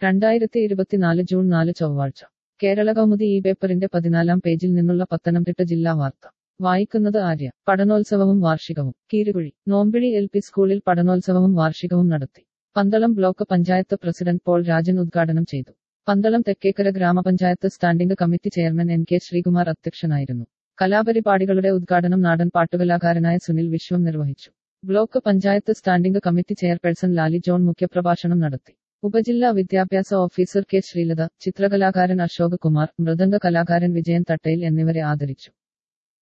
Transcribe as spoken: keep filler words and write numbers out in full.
രണ്ടായിരത്തി ഇരുപത്തിനാല് ജൂൺ നാല് ചൊവ്വാഴ്ച കേരള കൗമുദി ഈ പേപ്പറിന്റെ പതിനാലാം പേജിൽ നിന്നുള്ള പത്തനംതിട്ട ജില്ലാ വാർത്ത വായിക്കുന്നത് ആര്യ. പഠനോത്സവവും വാർഷികവും കീരുകുഴി. നോമ്പിഴി എൽ പി സ്കൂളിൽ പഠനോത്സവവും വാർഷികവും നടത്തി. Pandalam block panchayat president Paul Rajan ഉദ്ഘാടനം ചെയ്തു. പന്തളം തെക്കേക്കര ഗ്രാമപഞ്ചായത്ത് standing committee chairman N K Sreekumar അധ്യക്ഷനായിരുന്നു. കലാപരിപാടികളുടെ ഉദ്ഘാടനം നാടൻ പാട്ടുകലാകാരനായ സുനിൽ വിശ്വം നിർവഹിച്ചു. Block panchayat standing committee chairperson Lali John മുഖ്യപ്രഭാഷണം നടത്തി. ഉപജില്ലാ വിദ്യാഭ്യാസ ഓഫീസർ കെ ശ്രീലത, ചിത്രകലാകാരൻ അശോക് കുമാർ, മൃദംഗ കലാകാരൻ വിജയൻ തട്ടയിൽ എന്നിവരെ ആദരിച്ചു.